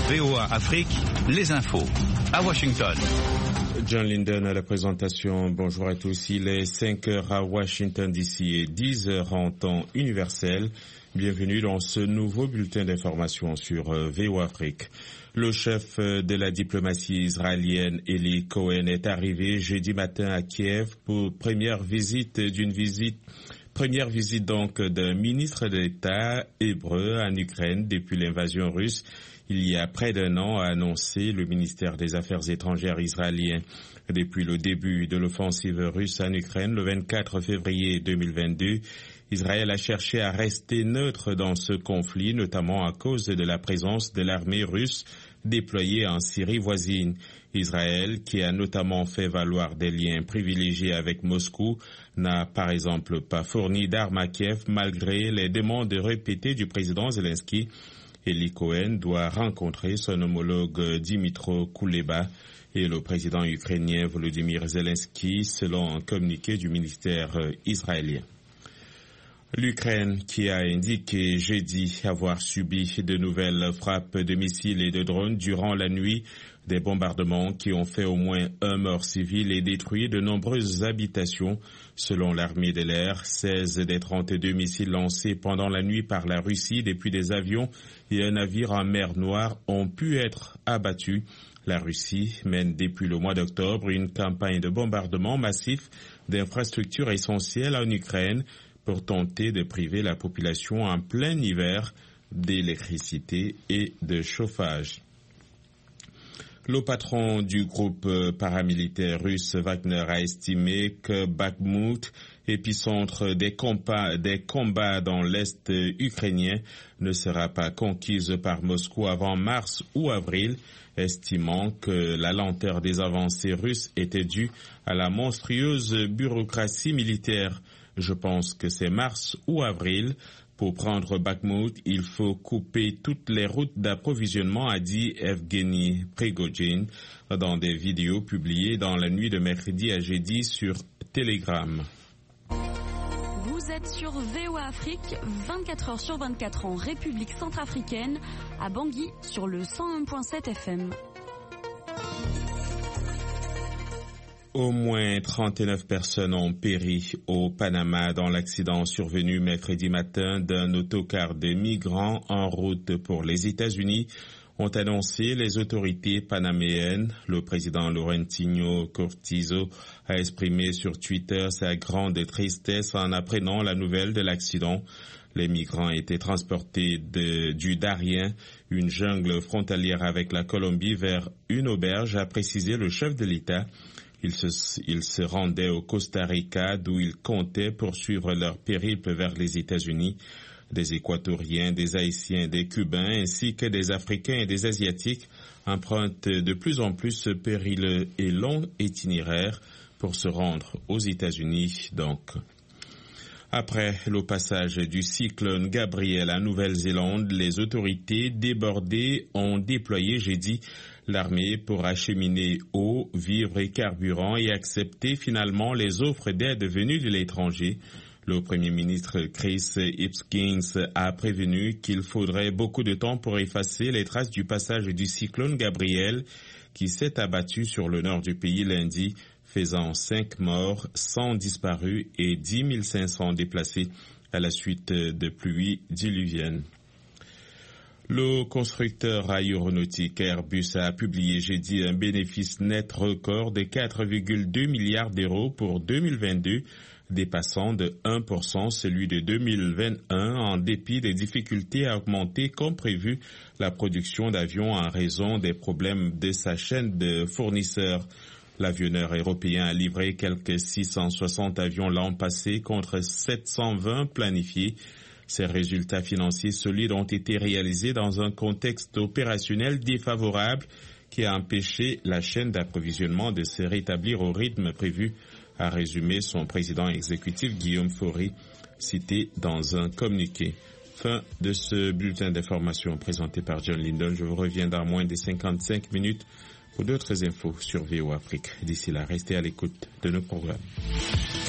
VOA Afrique, les infos. À Washington. John Linden à la présentation. Bonjour à tous. Il est 5 heures à Washington DC et 10 heures en temps universel. Bienvenue dans ce nouveau bulletin d'information sur VOA Afrique. Le chef de la diplomatie israélienne, Eli Cohen, est arrivé jeudi matin à Kiev pour première visite donc d'un ministre d'État hébreu en Ukraine depuis l'invasion russe. Il y a près d'un an, a annoncé le ministère des Affaires étrangères israélien. Depuis le début de l'offensive russe en Ukraine, le 24 février 2022, Israël a cherché à rester neutre dans ce conflit, notamment à cause de la présence de l'armée russe déployée en Syrie voisine. Israël, qui a notamment fait valoir des liens privilégiés avec Moscou, n'a par exemple pas fourni d'armes à Kiev malgré les demandes répétées du président Zelensky. Eli Cohen doit rencontrer son homologue Dmytro Kuleba et le président ukrainien Volodymyr Zelensky, selon un communiqué du ministère israélien. L'Ukraine, qui a indiqué jeudi avoir subi de nouvelles frappes de missiles et de drones durant la nuit, des bombardements qui ont fait au moins un mort civil et détruit de nombreuses habitations. Selon l'armée de l'air, 16 des 32 missiles lancés pendant la nuit par la Russie depuis des avions et un navire en mer Noire ont pu être abattus. La Russie mène depuis le mois d'octobre une campagne de bombardement massif d'infrastructures essentielles en Ukraine pour tenter de priver la population en plein hiver d'électricité et de chauffage. Le patron du groupe paramilitaire russe Wagner a estimé que Bakhmout, épicentre des combats dans l'est ukrainien, ne sera pas conquise par Moscou avant mars ou avril, estimant que la lenteur des avancées russes était due à la monstrueuse bureaucratie militaire. Je pense que c'est mars ou avril. Pour prendre Bakhmout, il faut couper toutes les routes d'approvisionnement, a dit Evgeny Prigojine dans des vidéos publiées dans la nuit de mercredi à jeudi sur Telegram. Vous êtes sur VOA Afrique, 24 heures sur 24 en République centrafricaine, à Bangui sur le 101.7 FM. Au moins 39 personnes ont péri au Panama dans l'accident survenu mercredi matin d'un autocar de migrants en route pour les États-Unis, ont annoncé les autorités panaméennes. Le président Laurentino Cortizo a exprimé sur Twitter sa grande tristesse en apprenant la nouvelle de l'accident. Les migrants étaient transportés du Darien, une jungle frontalière avec la Colombie, vers une auberge, a précisé le chef de l'État. Ils se rendaient au Costa Rica, d'où ils comptaient poursuivre leur périple vers les États-Unis. Des Équatoriens, des Haïtiens, des Cubains, ainsi que des Africains et des Asiatiques empruntent de plus en plus ce périlleux et long itinéraire pour se rendre aux États-Unis, donc. Après le passage du cyclone Gabriel en Nouvelle-Zélande, les autorités débordées ont déployé jeudi l'armée pour acheminer eau, vivres et carburant et accepter finalement les offres d'aide venues de l'étranger. Le Premier ministre Chris Hipkins a prévenu qu'il faudrait beaucoup de temps pour effacer les traces du passage du cyclone Gabriel qui s'est abattu sur le nord du pays lundi, faisant 5 morts, 100 disparus et 10 500 déplacés à la suite de pluies diluviennes. Le constructeur aéronautique Airbus a publié jeudi un bénéfice net record de 4,2 milliards d'euros pour 2022, dépassant de 1% celui de 2021 en dépit des difficultés à augmenter comme prévu la production d'avions en raison des problèmes de sa chaîne de fournisseurs. L'avionneur européen a livré quelques 660 avions l'an passé contre 720 planifiés. Ces résultats financiers solides ont été réalisés dans un contexte opérationnel défavorable qui a empêché la chaîne d'approvisionnement de se rétablir au rythme prévu, a résumé son président exécutif Guillaume Faury, cité dans un communiqué. Fin de ce bulletin d'information présenté par John Linden. Je vous reviens dans moins de 55 minutes pour d'autres infos sur VOA Afrique. D'ici là, restez à l'écoute de nos programmes.